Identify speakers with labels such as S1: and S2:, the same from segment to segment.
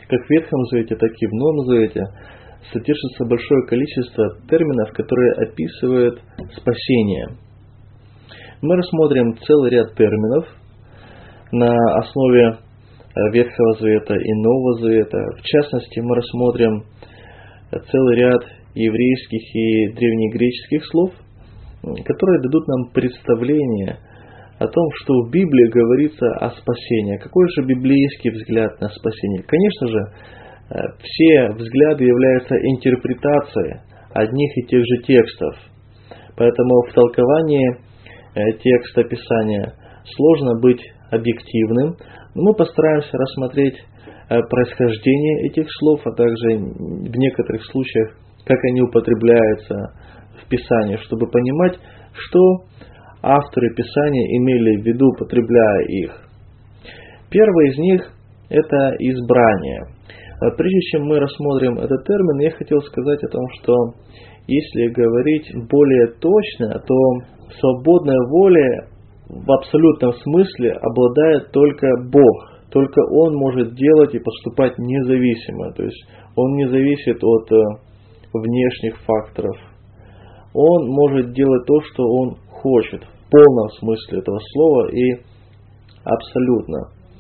S1: как в Ветхом Завете, так и в Новом Завете содержится большое количество терминов, которые описывают спасение. Мы рассмотрим целый ряд терминов на основе Ветхого Завета и Нового Завета. В частности, мы рассмотрим целый ряд еврейских и древнегреческих слов, которые дадут нам представление о том, что в Библии говорится о спасении. Какой же библейский взгляд на спасение? Конечно же, все взгляды являются интерпретацией одних и тех же текстов. Поэтому в толковании текста Писания сложно быть объективным. Но мы постараемся рассмотреть происхождение этих слов, а также в некоторых случаях, как они употребляются в Писании, чтобы понимать, что авторы Писания имели в виду, употребляя их. Первый из них – это избрание. Прежде чем мы рассмотрим этот термин, я хотел сказать о том, что если говорить более точно, то свободной волей в абсолютном смысле обладает только Бог. Только Он может делать и поступать независимо. То есть Он не зависит от внешних факторов. Он может делать то, что Он хочет, в полном смысле этого слова и абсолютно.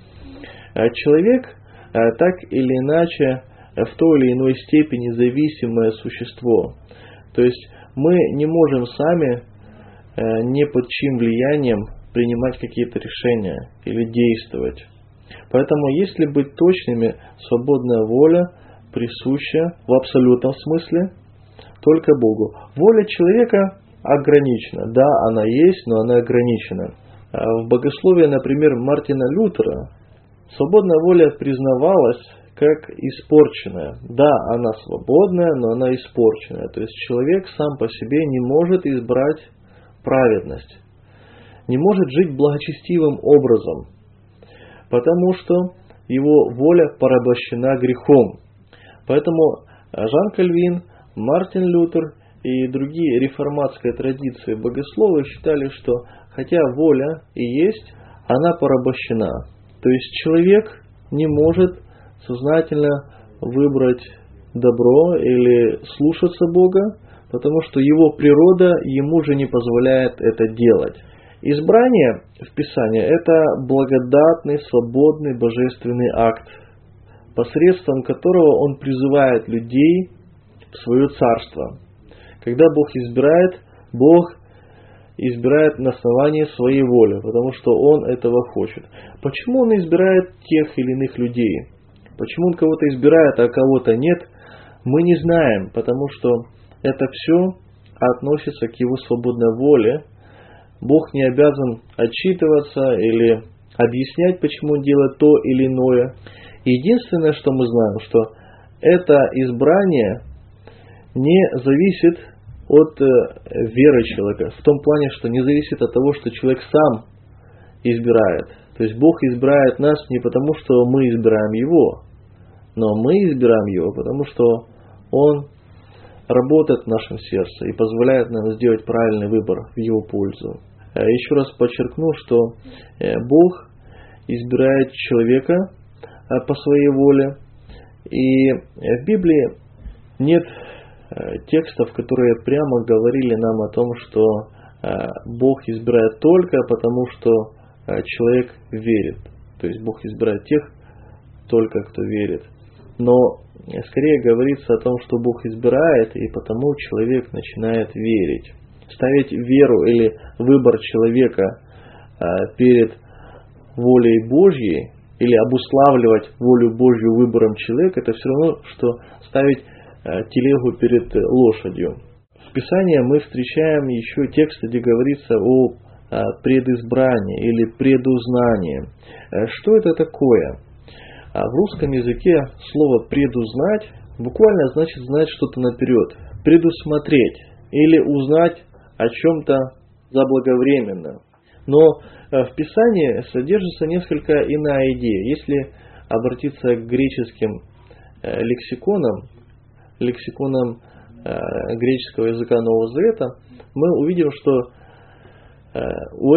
S1: Человек так или иначе в той или иной степени зависимое существо. То есть мы не можем сами ни под чьим влиянием принимать какие-то решения или действовать. Поэтому, если быть точными, свободная воля присуща в абсолютном смысле только Богу. Воля человека ограничена. Да, она есть, но она ограничена. В богословии, например, Мартина Лютера, свободная воля признавалась как испорченная. Да, она свободная, но она испорченная. То есть человек сам по себе не может избрать праведность, не может жить благочестивым образом, потому что его воля порабощена грехом. Поэтому Жан Кальвин, Мартин Лютер и другие реформатской традиции богословы считали, что хотя воля и есть, она порабощена. То есть человек не может сознательно выбрать добро или слушаться Бога, потому что его природа ему же не позволяет это делать. Избрание в Писании – это благодатный, свободный, божественный акт, посредством которого Он призывает людей в свое царство. Когда Бог избирает на основании своей воли, потому что Он этого хочет. Почему Он избирает тех или иных людей? Почему Он кого-то избирает, а кого-то нет, мы не знаем, потому что это все относится к Его свободной воле. Бог не обязан отчитываться или объяснять, почему Он делает то или иное. Единственное, что мы знаем, что это избрание не зависит от веры человека. В том плане, что не зависит от того, что человек сам избирает. То есть Бог избирает нас не потому, что мы избираем Его, но мы избираем Его, потому что Он работает в нашем сердце и позволяет нам сделать правильный выбор в Его пользу. Еще раз подчеркну, что Бог избирает человека по своей воле. И в Библии нет текстов, которые прямо говорили нам о том, что Бог избирает только потому, что человек верит. То есть Бог избирает тех только, кто верит. Но скорее говорится о том, что Бог избирает, и потому человек начинает верить. Ставить веру или выбор человека перед волей Божьей, или обуславливать волю Божью выбором человека, это все равно, что ставить телегу перед лошадью. В Писании мы встречаем еще тексты, где говорится о предизбрании или предузнании. Что это такое? В русском языке слово «предузнать» буквально значит знать что-то наперед, предусмотреть или узнать о чем-то заблаговременно. Но в Писании содержится несколько иная идея. Если обратиться к греческим лексиконам греческого языка Нового Завета, мы увидим, что у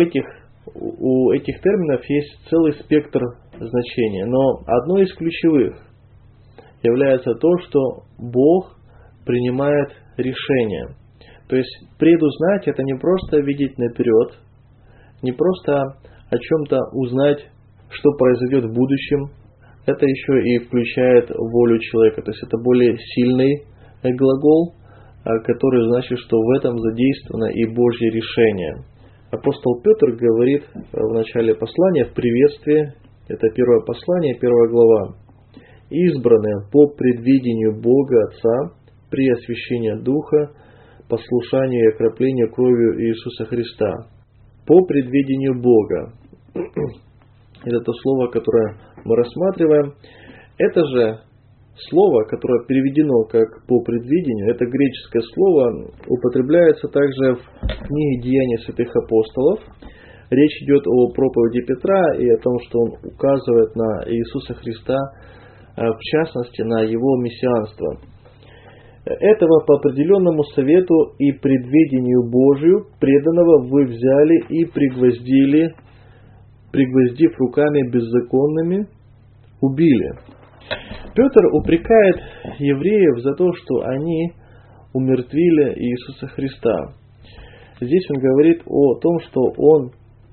S1: этих терминов есть целый спектр значений. Но одно из ключевых является то, что Бог принимает решение. То есть предузнать — это не просто видеть наперед, не просто о чем-то узнать, что произойдет в будущем. Это еще и включает волю человека. То есть это более сильный глагол, который значит, что в этом задействовано и Божье решение. Апостол Петр говорит в начале послания, в приветствии, это первое послание, 1 глава: «Избранные по предвидению Бога Отца при освящении Духа, послушанию и окроплению кровью Иисуса Христа». По предвидению Бога. Это то слово, которое мы рассматриваем. Это же слово, которое переведено как «по предвидению», это греческое слово, употребляется также в книге «Деяния святых апостолов». Речь идет о проповеди Петра и о том, что он указывает на Иисуса Христа, в частности, на Его мессианство. «Этого по определенному совету и предвидению Божию преданного вы взяли и пригвоздив руками беззаконными, убили». Петр упрекает евреев за то, что они умертвили Иисуса Христа. Здесь он говорит о том, что он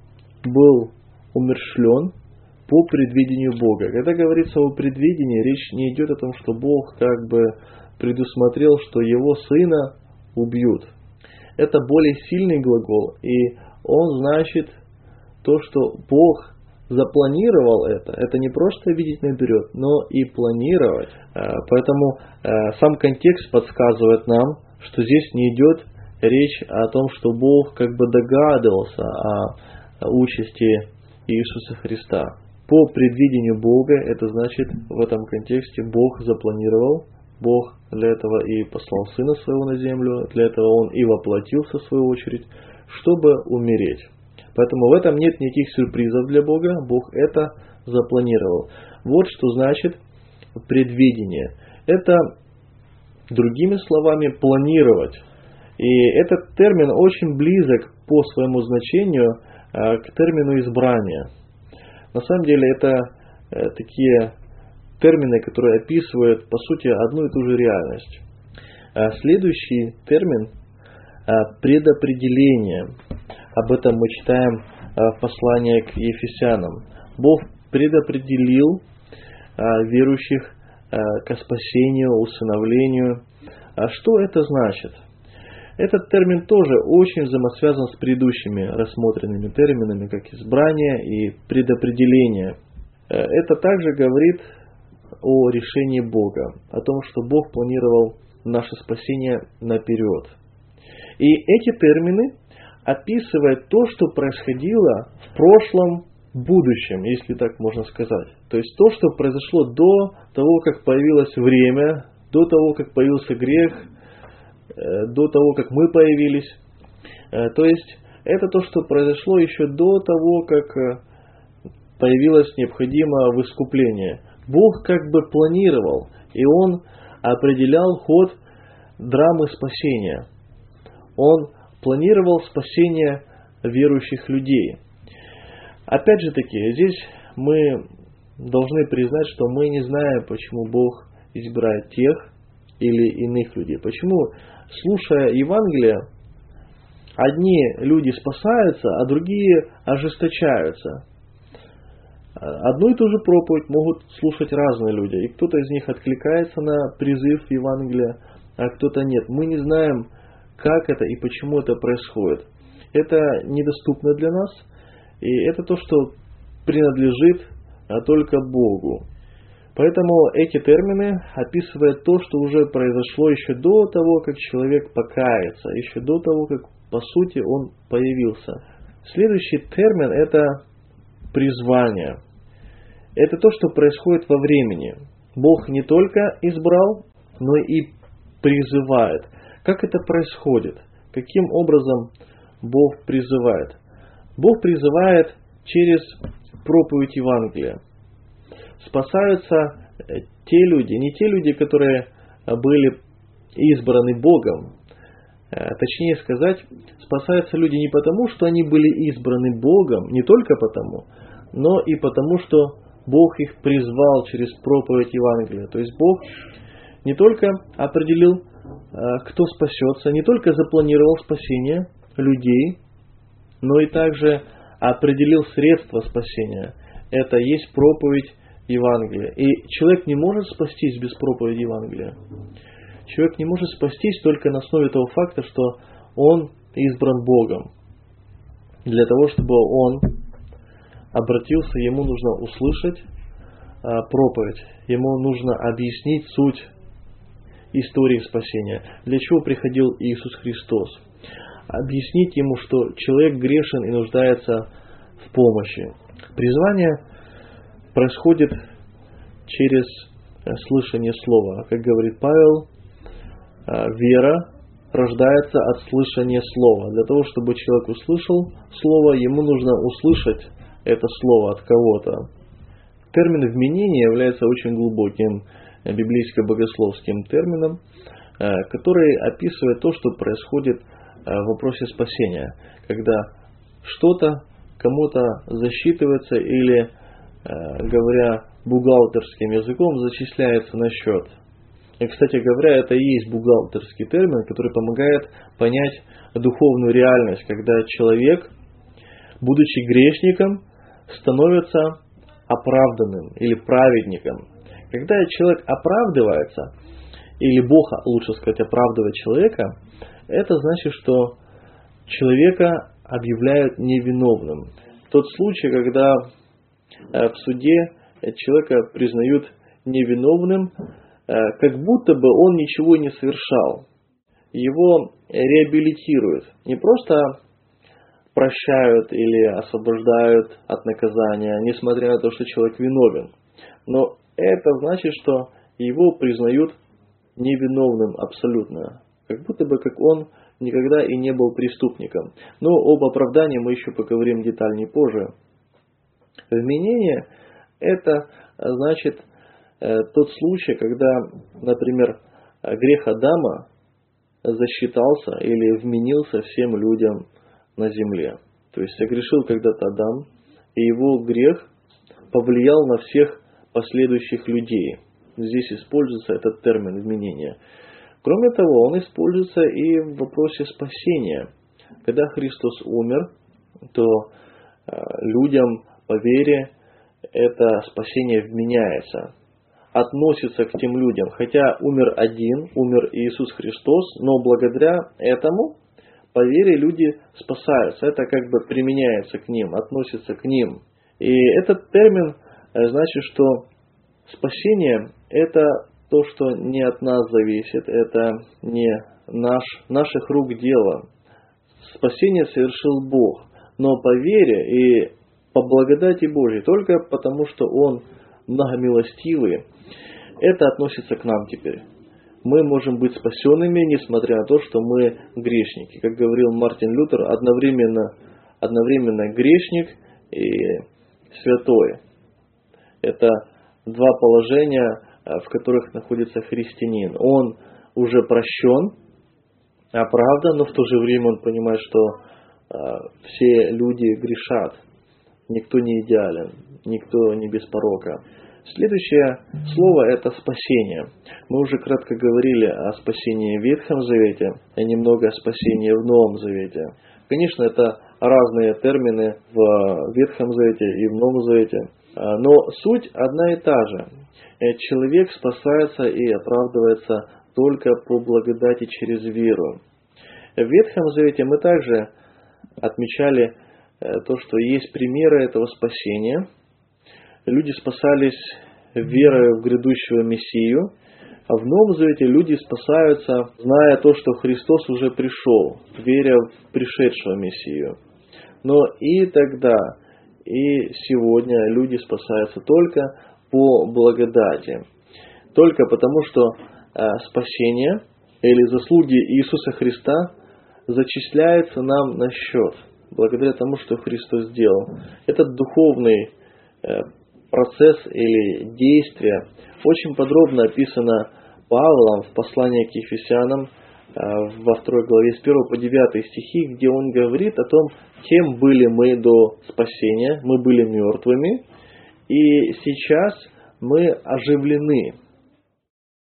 S1: был умерщвлен по предвидению Бога. Когда говорится о предвидении, речь не идет о том, что Бог как бы предусмотрел, что его сына убьют. Это более сильный глагол, и он значит то, что Бог запланировал это. Это не просто видеть наперед, но и планировать. Поэтому сам контекст подсказывает нам, что здесь не идет речь о том, что Бог как бы догадывался о участи Иисуса Христа. По предвидению Бога, это значит, в этом контексте Бог запланировал, Бог для этого и послал Сына Своего на землю, для этого Он и воплотился в свою очередь, чтобы умереть. Поэтому в этом нет никаких сюрпризов для Бога, Бог это запланировал. Вот что значит предвидение. Это, другими словами, планировать. И этот термин очень близок по своему значению к термину избрания. На самом деле это такие термины, которые описывают, по сути, одну и ту же реальность. Следующий термин – предопределение. Об этом мы читаем в послании к Ефесянам. Бог предопределил верующих к спасению, усыновлению. А что это значит? Этот термин тоже очень взаимосвязан с предыдущими рассмотренными терминами, как избрание и предопределение. Это также говорит о решении Бога, о том, что Бог планировал наше спасение наперед. И эти термины описывают то, что происходило в прошлом, будущем, если так можно сказать. То есть то, что произошло до того, как появилось время, до того, как появился грех, до того, как мы появились. То есть это то, что произошло еще до того, как появилось необходимое искупление. Бог как бы планировал, и Он определял ход драмы спасения. Он планировал спасение верующих людей. Опять же таки, здесь мы должны признать, что мы не знаем, почему Бог избирает тех или иных людей. Почему, слушая Евангелие, одни люди спасаются, а другие ожесточаются. Одну и ту же проповедь могут слушать разные люди, и кто-то из них откликается на призыв Евангелия, а кто-то нет. Мы не знаем, как это и почему это происходит. Это недоступно для нас, и это то, что принадлежит только Богу. Поэтому эти термины описывают то, что уже произошло еще до того, как человек покается, еще до того, как по сути он появился. Следующий термин – это призвание. Это то, что происходит во времени. Бог не только избрал, но и призывает. Как это происходит? Каким образом Бог призывает? Бог призывает через проповедь Евангелия. Спасаются те люди, не те люди, которые были избраны Богом. Точнее сказать, спасаются люди не потому, что они были избраны Богом, не только потому, но и потому, что Бог их призвал через проповедь Евангелия. То есть Бог не только определил, кто спасется, не только запланировал спасение людей, но и также определил средства спасения. Это есть проповедь Евангелия. И человек не может спастись без проповеди Евангелия. Человек не может спастись только на основе того факта, что он избран Богом. Для того, чтобы он обратился, ему нужно услышать проповедь. Ему нужно объяснить суть истории спасения. Для чего приходил Иисус Христос? Объяснить ему, что человек грешен и нуждается в помощи. Призвание происходит через слышание слова. Как говорит Павел, вера рождается от слышания слова. Для того, чтобы человек услышал слово, ему нужно услышать это слово от кого-то. Термин «вменение» является очень глубоким библейско-богословским термином, который описывает то, что происходит в вопросе спасения, когда что-то кому-то засчитывается или, говоря бухгалтерским языком, зачисляется на счет. И, кстати говоря, это и есть бухгалтерский термин, который помогает понять духовную реальность, когда человек, будучи грешником, становится оправданным или праведником. Когда человек оправдывается, или Бог, лучше сказать, оправдывает человека, это значит, что человека объявляют невиновным. Тот случай, когда в суде человека признают невиновным, как будто бы он ничего не совершал. Его реабилитируют. Не просто прощают или освобождают от наказания, несмотря на то, что человек виновен. Но это значит, что его признают невиновным абсолютно. Как будто бы как он никогда и не был преступником. Но об оправдании мы еще поговорим детальнее позже. Вменение – это значит тот случай, когда, например, грех Адама засчитался или вменился всем людям на земле. То есть согрешил когда-то Адам, и его грех повлиял на всех последующих людей. Здесь используется этот термин «вменение». Кроме того, он используется и в вопросе спасения. Когда Христос умер, то людям по вере это спасение вменяется, относится к тем людям. Хотя умер один, умер Иисус Христос, но благодаря этому по вере люди спасаются. Это как бы применяется к ним, относится к ним. И этот термин значит, что спасение – это то, что не от нас зависит, это не наших рук дело. Спасение совершил Бог, но по вере и по благодати Божьей, только потому, что Он многомилостивый, это относится к нам теперь. Мы можем быть спасенными, несмотря на то, что мы грешники. Как говорил Мартин Лютер, одновременно грешник и святой. Это два положения, в которых находится христианин. Он уже прощен, оправдан, но в то же время он понимает, что все люди грешат. Никто не идеален, никто не без порока. Следующее слово – это спасение. Мы уже кратко говорили о спасении в Ветхом Завете, и немного о спасении в Новом Завете. Конечно, это разные термины в Ветхом Завете и в Новом Завете, но суть одна и та же. Человек спасается и оправдывается только по благодати через веру. В Ветхом Завете мы также отмечали то, что есть примеры этого спасения. Люди спасались верой в грядущего Мессию, а в Новом Завете люди спасаются, зная то, что Христос уже пришел, веря в пришедшего Мессию. Но и тогда, и сегодня люди спасаются только по благодати. Только потому, что спасение или заслуги Иисуса Христа зачисляется нам на счет, благодаря тому, что Христос сделал. Этот духовный процесс или действие очень подробно описано Павлом в послании к Ефесянам во 2 главе с 1 по 9 стихи, где он говорит о том, кем были мы до спасения. Мы были мертвыми, И сейчас мы оживлены